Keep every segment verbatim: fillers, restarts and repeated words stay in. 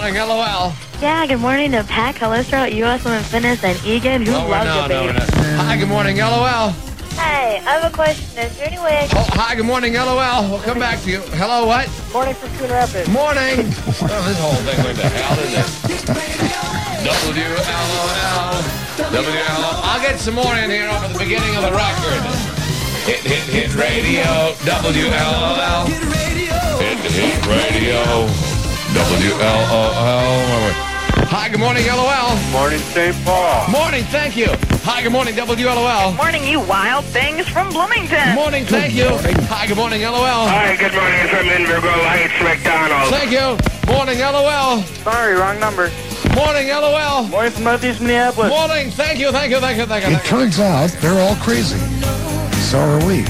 morning, L O L. Yeah, good morning to Pat Calistro, U S Women Fitness, and Egan, who Oh, loves no, the no, baby. no. Hi, good morning, L O L. Hey, I have a question. Is there any way I can... Oh, hi, good morning, L O L. We'll come back to you. Hello, what? Morning from Coon Rapids. Morning. Oh, this whole thing went to hell, didn't it? W L O L. W L O L. I'll get some more in here over the beginning of the record. Hit, hit, hit radio. W L O L. Hit, hit radio. W L O L. Hi, good morning, L O L. Morning, Saint Paul. Morning, thank you. Hi, good morning, W L O L. Morning, you wild things from Bloomington. Morning, thank you. Hi, good morning, L O L. Hi, good morning from Invergrove Heights, McDonald's. Thank you. Morning, L O L. Sorry, wrong number. Morning, L O L. Morning from Northeast Minneapolis. Morning, thank you, thank you, thank you, thank you. It Thank you. turns out they're all crazy. So are we.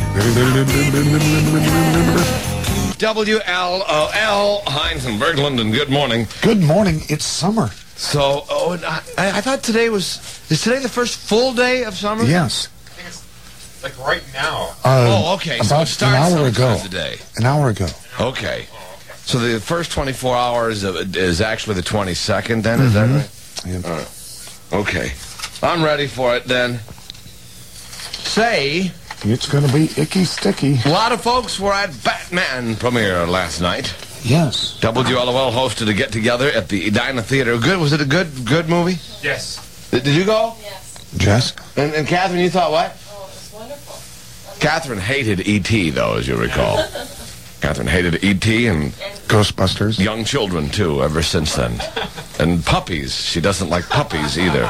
W L O L, Heinz and Berglund, and good morning. Good morning. It's summer. So, oh, and I, I thought today was, is today the first full day of summer? Yes. I think it's like right now. Uh, Oh, okay. So it About an starts hour ago. sometime today. An hour ago. Okay. So the first twenty-four hours of it is actually the twenty-second then, is that right? Yep. All right. Okay. I'm ready for it then. Say, It's going to be icky sticky. a lot of folks were at Batman premiere last night. Yes. W L O L hosted a get-together at the Edina Theater. Good? Was it a good good movie? Yes. Did, did you go? Yes. Jess? And, and Catherine, you thought what? Oh, it was wonderful. Catherine hated E T, though, as you recall. Catherine hated E T and Ghostbusters? young children, too, ever since then. And puppies. She doesn't like puppies, either.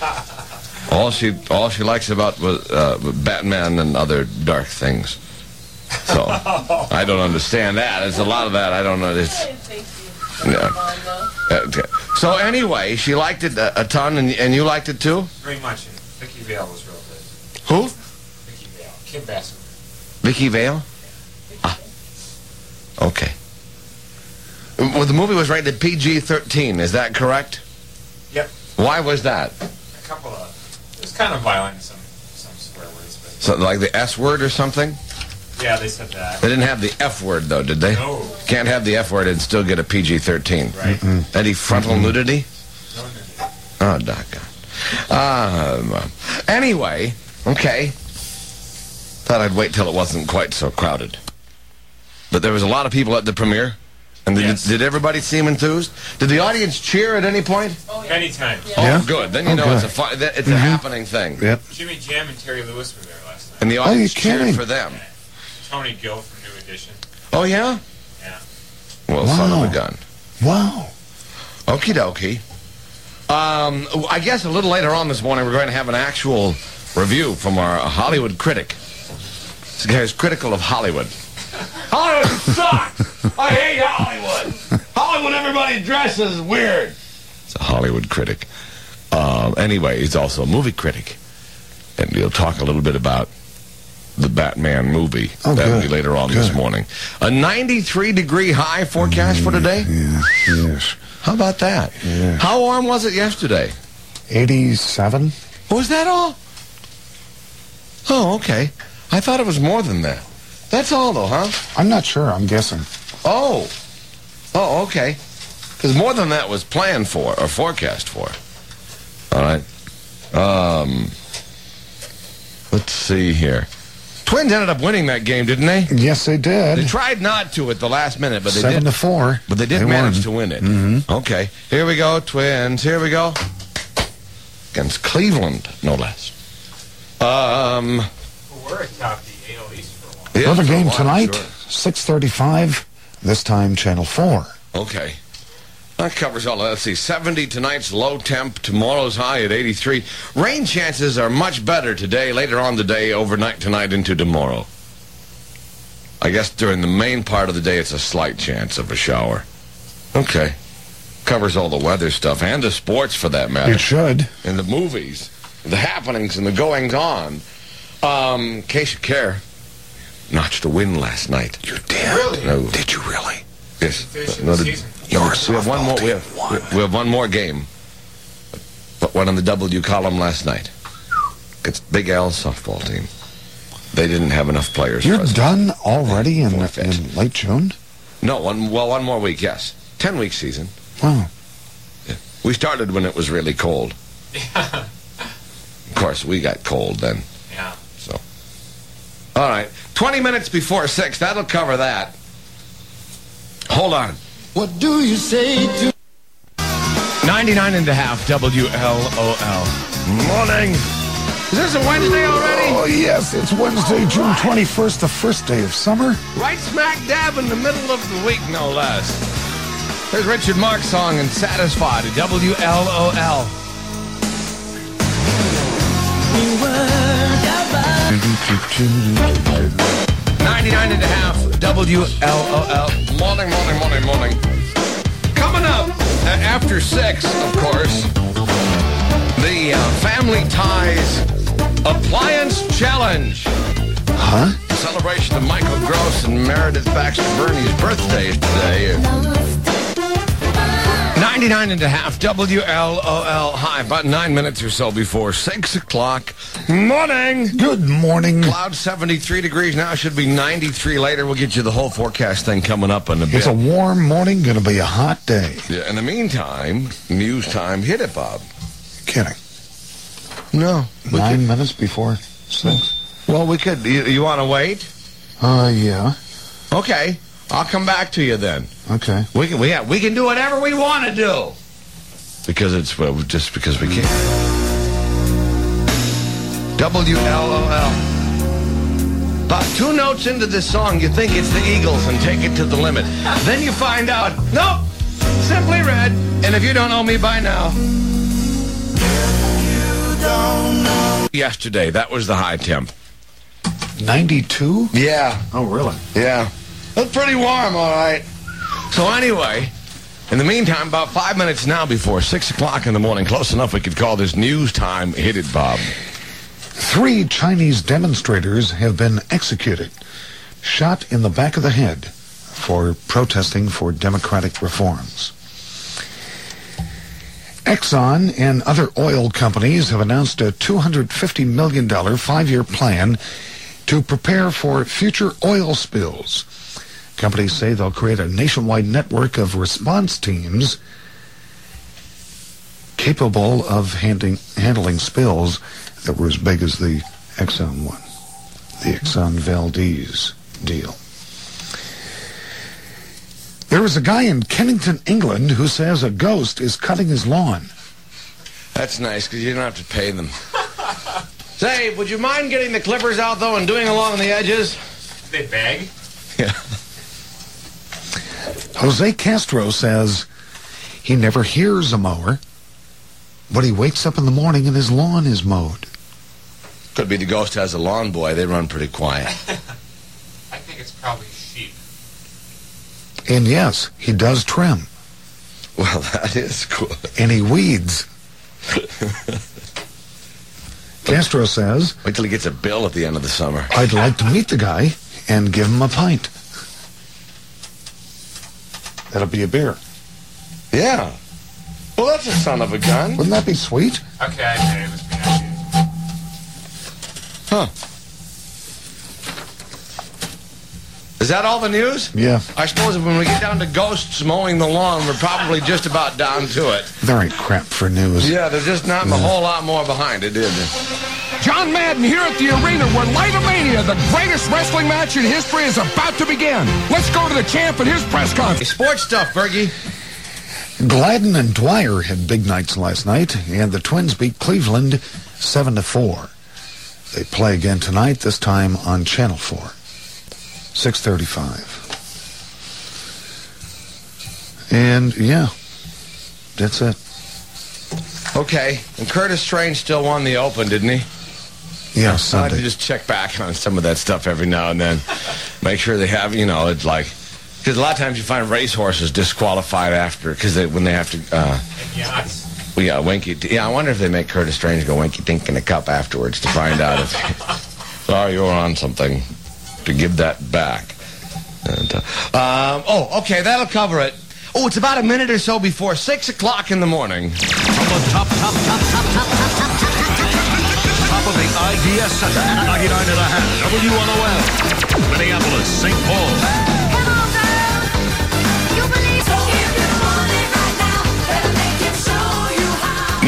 All she all she likes about was uh, Batman and other dark things. So, I don't understand that. There's a lot of that. I don't know. It's, Thank you. yeah. Mama. Okay. So, anyway, she liked it a, a ton, and, and you liked it, too? Very much. And Vicky Vale was real good. Who? Vicky Vale. Kim Basinger. Vicky Vale? Ah. Okay. Well, the movie was rated P G thirteen, is that correct? Yep. Why was that? A couple of... It was kind of violent, some some swear words, but... So, like the S word or something? Yeah, they said that. They didn't have the F word, though, did they? No. Can't have the F word and still get a P G thirteen. Right. Any frontal nudity? No, no, no. Oh, doggone. Um, anyway, okay. Thought I'd wait till it wasn't quite so crowded. But there was a lot of people at the premiere. And did, Yes. did everybody seem enthused? Did the audience cheer at any point? Oh, yeah. Anytime. Oh, Yeah? good. Then you Oh, know good. it's a fun, that- it's a happening thing. Yep. Jimmy Jam and Terry Lewis were there last night. And the Oh, you audience cheered kidding? for them. Tony Gill from New Edition. Oh, yeah? Yeah. Well, son of Wow. a gun. Wow. Okie dokie. Um, I guess a little later on this morning we're going to have an actual review from our Hollywood critic. This guy is critical of Hollywood. Hollywood sucks! I hate Hollywood! Hollywood, everybody dresses weird! It's a Hollywood critic. Um, anyway, he's also a movie critic. And he'll talk a little bit about the Batman movie. Oh, That'll be good. later on this Good. morning. A ninety-three degree high forecast for today? Yeah. Yes. How about that? Yeah. How warm was it yesterday? eighty-seven? Was that all? Oh, okay. I thought it was more than that. That's all, though, huh? I'm not sure. I'm guessing. Oh. Oh, okay. Because more than that was planned for, or forecast for. All right. Um, let's see here. Twins ended up winning that game, didn't they? Yes, they did. They tried not to at the last minute, but they Seven did. to four. But they did They manage won. to win it. Mhm. Okay. Here we go, Twins. Here we go. Against Cleveland, no less. Um, Who were atop the A L East for a while. yeah, Another for a game while, tonight, sure. six thirty-five. This time, Channel four. Okay. That covers all. Let's see. seventy tonight's low temp. Tomorrow's high at eighty-three. Rain chances are much better today, later on today, overnight tonight into tomorrow. I guess during the main part of the day, it's a slight chance of a shower. Okay. Covers all the weather stuff and the sports, for that matter. It should. And the movies, the happenings, and the goings-on. Um, in case you care, notched a win last night. You did? Really? No. Did you really? Yes. Finish No, the the- season. Your we have one more. We have, softball team won. we have one more game. But one on the W column last night. It's Big Al's softball team. They didn't have enough players. You're present. done already in, Forfeit. in late June? No, one. Well, one more week. Yes, ten week season. Wow. We started when it was really cold. Yeah. Of course, we got cold then. Yeah. So, all right, twenty minutes before six. That'll cover that. Hold on. What do you say to... ninety-nine and a half W L O L. Morning. Is this a Wednesday already? Oh, yes, it's Wednesday, June twenty-first, the first day of summer. Right smack dab in the middle of the week, no less. There's Richard Mark's song and Satisfied at W L O L. ninety-nine and a half W L O L. Morning, morning, morning, morning. Coming up uh, after six, of course, the uh, Family Ties Appliance Challenge. Huh? In celebration of Michael Gross and Meredith Baxter Burney's birthdays today. ninety-nine and a half W L O L. Hi, about nine minutes or so before six o'clock. Morning. Good morning. Cloud seventy-three degrees now, should be ninety-three later. We'll get you the whole forecast thing coming up in a bit. It's a warm morning, gonna be a hot day. Yeah, in the meantime, news time. Hit it, Bob. Kidding. No. we Nine could- minutes before six. Well, we could. You, you want to wait? Uh, yeah. Okay. I'll come back to you then. Okay. We can, we, have, we can do whatever we want to do. Because it's, well, just because we can. W L O L. About two notes into this song, you think it's the Eagles and take it to the limit. Then you find out, nope, Simply Red. And if you don't know me by now. Yesterday, that was the high temp. ninety-two? Yeah. Oh, really? Yeah. That's pretty warm, all right. So anyway, in the meantime, about five minutes now before six o'clock in the morning, close enough we could call this news time. Hit it, Bob. Three Chinese demonstrators have been executed, shot in the back of the head for protesting for democratic reforms. Exxon and other oil companies have announced a two hundred fifty million dollars five-year plan to prepare for future oil spills. Companies say they'll create a nationwide network of response teams capable of handling, handling spills that were as big as the Exxon one, the Exxon Valdez deal. There is a guy in Kennington, England, who says a ghost is cutting his lawn. That's nice, because you don't have to pay them. Say, would you mind getting the clippers out, though, and doing along the edges? They beg? Yeah. Jose Castro says he never hears a mower, but he wakes up in the morning and his lawn is mowed. Could be the ghost has a lawn boy. They run pretty quiet. I think it's probably sheep. And yes, he does trim. Well, that is cool. And he weeds. Castro says, Wait till he gets a bill at the end of the summer. I'd like to meet the guy and give him a pint. That'll be a beer. Yeah. Well, that's a son of a gun. Wouldn't that be sweet? Okay, I say it must be nice. Huh. Is that all the news? Yeah. I suppose when we get down to ghosts mowing the lawn, we're probably just about down to it. There ain't crap for news. Yeah, there's just not a whole lot more behind it, is there? John Madden here at the arena where Lightomania, the greatest wrestling match in history, is about to begin. Let's go to the champ at his press conference. Sports stuff, Bergie. Gladden and Dwyer had big nights last night, and the Twins beat Cleveland seven to four. They play again tonight, this time on Channel four. six thirty-five. And, yeah, that's it. Okay, and Curtis Strange still won the Open, didn't he? Yeah, I like to Sunday. just check back on some of that stuff every now and then. Make sure they have, you know, it's like... Because a lot of times you find racehorses disqualified after, because they, when they have to... Uh, And yachts. well, yeah, winky... Yeah, I wonder if they make Curtis Strange go winky-dink in a cup afterwards to find out if... Sorry, you're on something. To give that back. And, uh, um, oh, okay, that'll cover it. Oh, it's about a minute or so before six o'clock in the morning. From the top, top, top, top, top, top, top, top, top, top of the I D S Center, ninety-nine and a half W L O L, Minneapolis, Saint Paul. Come on, girl. You believe so. If you want it right now, better make it so.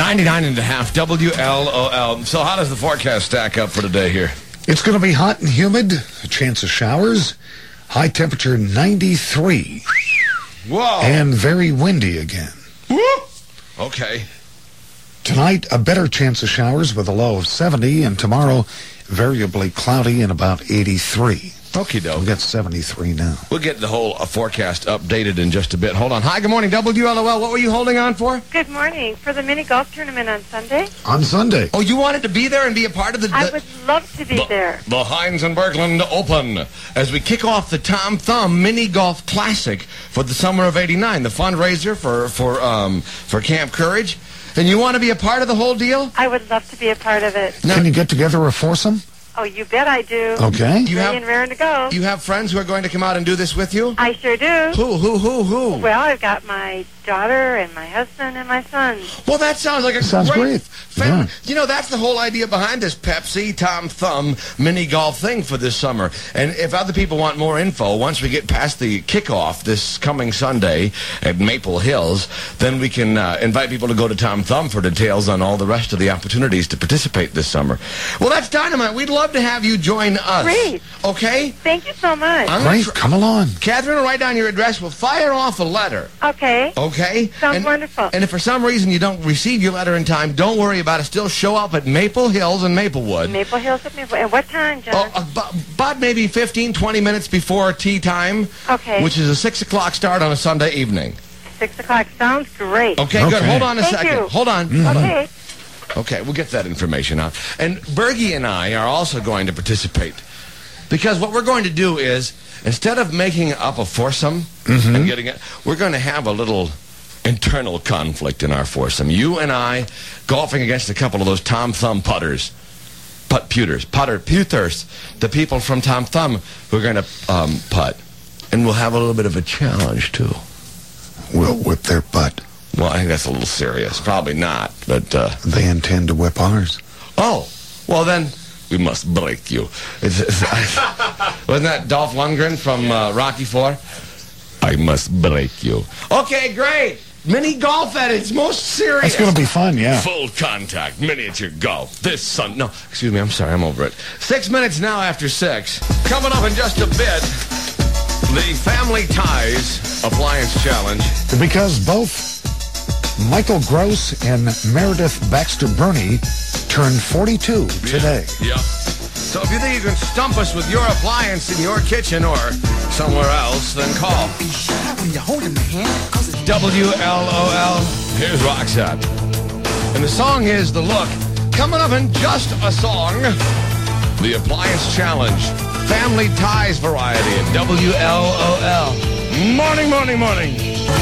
ninety-nine and a half W L O L. So how does the forecast stack up for today here? It's going to be hot and humid, a chance of showers, high temperature ninety-three, Whoa. and very windy again. Whoop. Okay. Tonight, a better chance of showers with a low of seventy, and tomorrow, variably cloudy and about eighty-three. Okie doke. We'll get seventy-three now. We'll get the whole uh, forecast updated in just a bit. Hold on. Hi, good morning, W L O L. What were you holding on for? Good morning. For the mini golf tournament on Sunday? On Sunday. Oh, you wanted to be there and be a part of the... the I would love to be the, there. The Heinz and Berglund Open, as we kick off the Tom Thumb Mini Golf Classic for the summer of eighty-nine, the fundraiser for, for, um, for Camp Courage. And you want to be a part of the whole deal? I would love to be a part of it. Now, Can you get together a foursome? Oh, you bet I do. Okay. You Ready have, and raring to go. you have friends who are going to come out and do this with you? I sure do. Who, who, who, who? Well, I've got my daughter and my husband and my son. Well, that sounds like a Sounds great, great. family. Yeah. You know, that's the whole idea behind this Pepsi Tom Thumb mini golf thing for this summer. And if other people want more info, once we get past the kickoff this coming Sunday at Maple Hills, then we can uh, invite people to go to Tom Thumb for details on all the rest of the opportunities to participate this summer. Well, that's dynamite. We'd love to have you join us. Great. Okay? Thank you so much. I'm Great, gonna tr- come along. Catherine will write down your address. We'll fire off a letter. Okay. Okay? Sounds and, wonderful. And if for some reason you don't receive your letter in time, don't worry about it. Still show up at Maple Hills and Maplewood. Maple Hills at Maple. And what time, John? Oh, about, about maybe fifteen, twenty minutes before tea time. Okay. Which is a six o'clock start on a Sunday evening. Six o'clock. Sounds great. Okay, good. Okay. Hold on a Thank second. you. Hold on. Okay. Okay, we'll get that information out. And Bergie and I are also going to participate. Because what we're going to do is, instead of making up a foursome and getting it, we're going to have a little internal conflict in our foursome. You and I golfing against a couple of those Tom Thumb putters. Putt pewters. Putter pewters. The people from Tom Thumb who are going to um, putt. And we'll have a little bit of a challenge, too. We'll whip their butt. Well, I think that's a little serious. Probably not, but... Uh, They intend to whip ours. Oh, well then, we must break you. It's, it's, wasn't that Dolph Lundgren from uh, Rocky Four? I must break you. Okay, great. Mini golf at its most serious. It's going to be fun, yeah. Full contact miniature golf this Sun. No, excuse me. I'm sorry. I'm over it. Six minutes now after six. Coming up in just a bit, the Family Ties Appliance Challenge. Because both Michael Gross and Meredith Baxter Burney turned forty-two today. Yep. So if you think you can stump us with your appliance in your kitchen or somewhere else, then call. W L O L. Here's Roxette. And the song is The Look. Coming up in just a song, the Appliance Challenge. Family Ties variety at W L O L. Morning, morning, morning.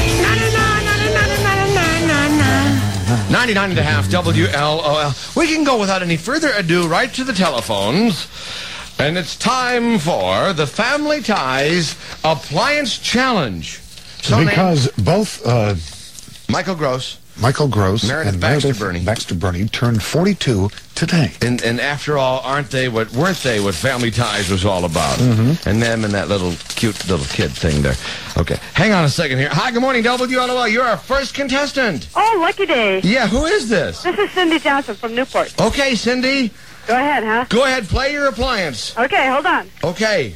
ninety-nine and a half W L O L. We can go without any further ado right to the telephones. And it's time for the Family Ties Appliance Challenge. So Because both uh, Michael Gross. Michael Gross Meredith and Baxter Meredith Burney. Baxter Burney turned forty-two today. And and after all, aren't they what weren't they what Family Ties was all about? Mm-hmm. And them and that little cute little kid thing there. Okay. Hang on a second here. Hi, good morning, W L O L. You're our first contestant. Oh, lucky day. Yeah, who is this? This is Cindy Johnson from Newport. Okay, Cindy. Go ahead, huh? Go ahead, play your appliance. Okay, hold on. Okay.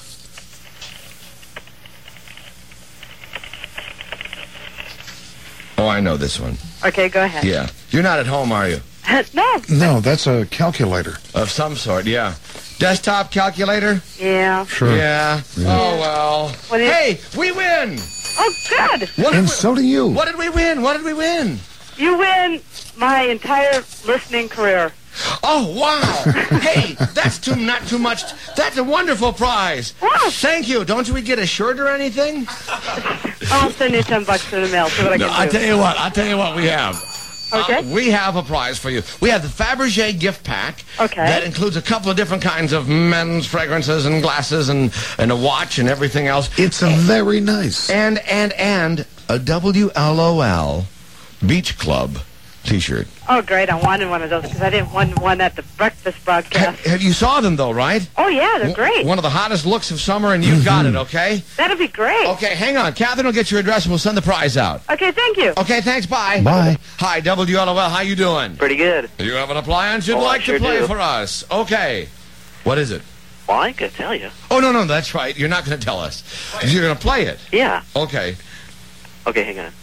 Oh, I know this one. Okay, go ahead. Yeah. You're not at home, are you? No. No, that's a calculator. Of some sort, yeah. Desktop calculator? Yeah. Sure. Yeah. Oh, well. What is- Hey, we win! Oh, good. What did And we, so do you. what did we win? What did we win? You win my entire listening career. Oh, wow. Hey, that's too not too much. That's a wonderful prize. Wow. Thank you. Don't we get a shirt or anything? I'll send you ten bucks in the mail. See what I No, can I do. tell you what. I tell you what we have. Okay. Uh, we have a prize for you. We have the Fabergé gift pack. Okay. That includes a couple of different kinds of men's fragrances and glasses and, and a watch and everything else. It's a very nice. And, and, and a W L O L Beach Club T-shirt. Oh, great. I wanted one of those because I didn't want one at the breakfast Ha- broadcast. have you saw them, though, right? Oh, yeah, they're great. One of the hottest looks of summer, and you've got it, okay? That'd be great. Okay, hang on. Catherine will get your address, and we'll send the prize out. Okay, thank you. Okay, thanks. Bye. Bye. Hi, W L O L. How you doing? Pretty good. You have an appliance you'd Oh, I like sure to play do. for us? Okay. What is it? Well, I ain't gonna tell you. Oh, no, no, that's right. You're not going to tell us. You're going to play it. Yeah. Okay. Okay, hang on.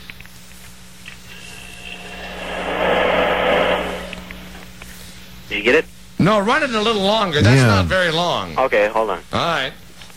Did you get it? No, run it a little longer. That's Yeah. not very long. All Okay, hold on. right.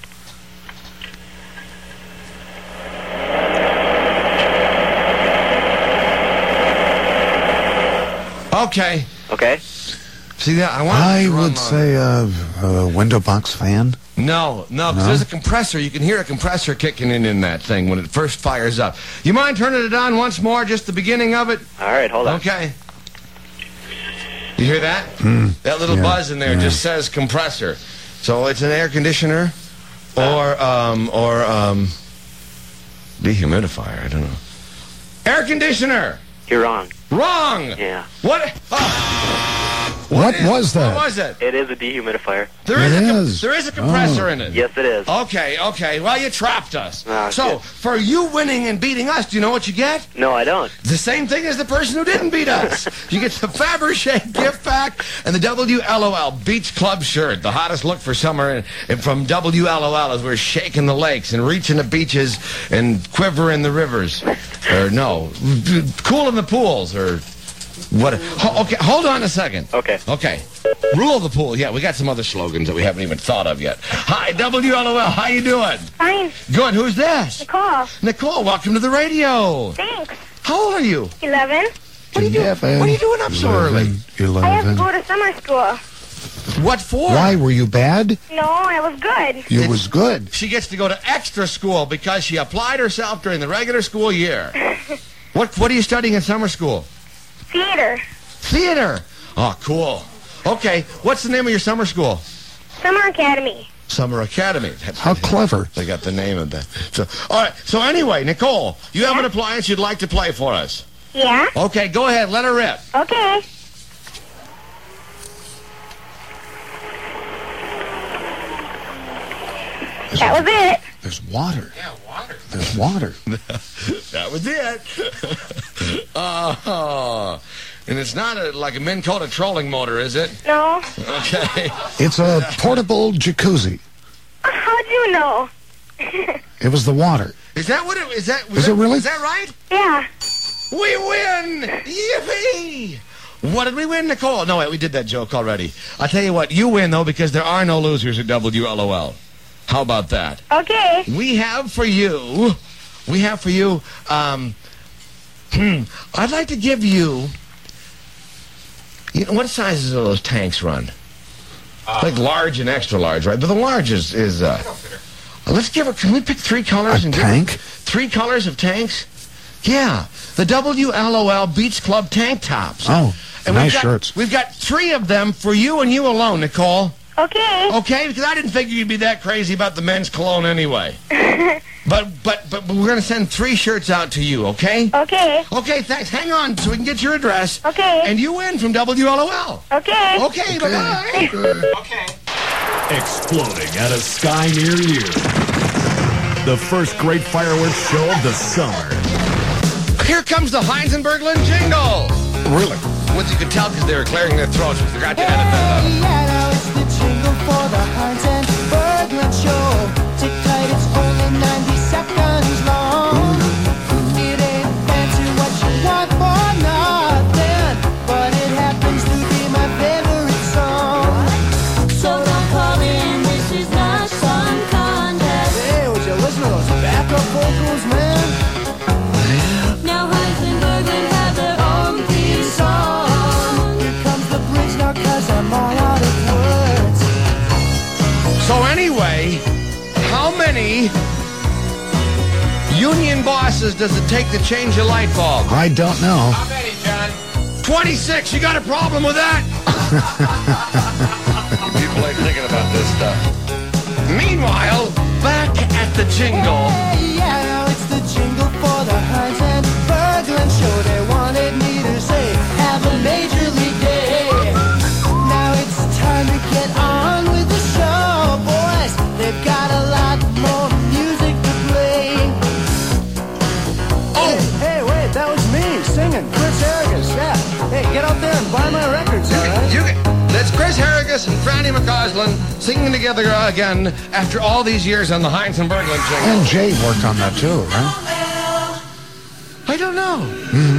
Okay. Okay. See that? I want. I would say a, a window box fan. No, no, because No? there's a compressor. You can hear a compressor kicking in in that thing when it first fires up. You mind turning it on once more, just the beginning of it? All right, hold on. Okay. You hear that? Mm, That little yeah, buzz in there yeah. just says compressor. So it's an air conditioner or um or um dehumidifier. I don't know. Air conditioner. You're wrong. Wrong. Yeah. What? Oh. What is- was that? What was it? It is a dehumidifier. There It is, a com- is. there is a compressor Oh. in it. Yes, it is. Okay, okay. Well, you trapped us. Ah, so, shit. for you winning and beating us, do you know what you get? No, I don't. The same thing as the person who didn't beat us. You get the Fabergé gift pack and the W L O L Beach Club shirt, the hottest look for summer, and, and from W L O L as we're shaking the lakes and reaching the beaches and quivering the rivers. Or no, cooling the pools, or what? Ho- okay, hold on a second. Okay. Okay. Rule the pool. Yeah, we got some other slogans that we haven't even thought of yet. Hi, W L O L. How you doing? Fine. Good. Who's this? Nicole. Nicole, welcome to the radio. Thanks. How old are you? eleven. What are you doing? Eleven, What are you doing up so early? I have to Eleven. go to summer school. What for? Why were you bad? No, I was good. You was good. She gets to go to extra school because she applied herself during the regular school year. What What are you studying in summer school? Theater. Theater. Oh, cool. Okay, what's the name of your summer school? Summer Academy. Summer Academy. That's How clever. They got the name of that. So, all right. So anyway, Nicole, you have an appliance you'd like to play for us. Yeah? Okay, go ahead. Let her rip. Okay. That was it. There's water. Yeah, water. There's water. That was it. Oh, and it's not a, like a Minn Kota trolling motor, is it? No. Okay. It's a portable jacuzzi. How'd you know? It was the water. Is that what it is? That was Is that, it really? Is that right? Yeah. We win! Yippee! What did we win, Nicole? No, wait, we did that joke already. I'll tell you what, you win, though, because there are no losers at W L O L. How about that? Okay. We have for you, we have for you, um, hmm, I'd like to give you, you know, what sizes do those tanks run? Like large and extra large, right? But the large is, is uh, let's give it, can we pick three colors? A and give tank? Three colors of tanks? Yeah, the W L O L Beach Club tank tops. Oh, And nice we've got, shirts. We've got three of them for you and you alone, Nicole. Okay. Okay, because I didn't figure you'd be that crazy about the men's cologne anyway. but, but but but we're gonna send three shirts out to you, okay? Okay. Okay, thanks. Hang on so we can get your address. Okay. And you win from W L O L. Okay. Okay, bye bye. Okay. Exploding at a sky near you. The first great fireworks show of the summer. Here comes the Heisenbergland jingle. Really? Once you could tell because they were clearing their throats, we forgot to edit that Hey, yeah, now it's the jingle for the Heinz and Berglund show. Tick tight, it's only ninety seconds long. It ain't fancy what you want for nothing, but it happens to be my favorite song. So don't call in, this is not some contest. Hey, would you listen to those backup vocals, man? Now Heinz and Berglund have their own theme song. Here comes the bridge now, cause I'm all out of words. So anyway, how many union bosses does it take to change a light bulb? I don't know. How many, John? twenty-six. You got a problem with that? People ain't thinking about this stuff. Meanwhile, back at the jingle. Hey, yeah, now it's the jingle for the Heinz and Berglund show. They wanted me to Frank singing. Chris Harrigus, yeah. Hey, get out there and buy my records, all right? You get, that's Chris Harrigus and Franny McCausland singing together again after all these years on the Heinz and Berglund jingle. And Jay worked on that too, right? I don't know. Mm.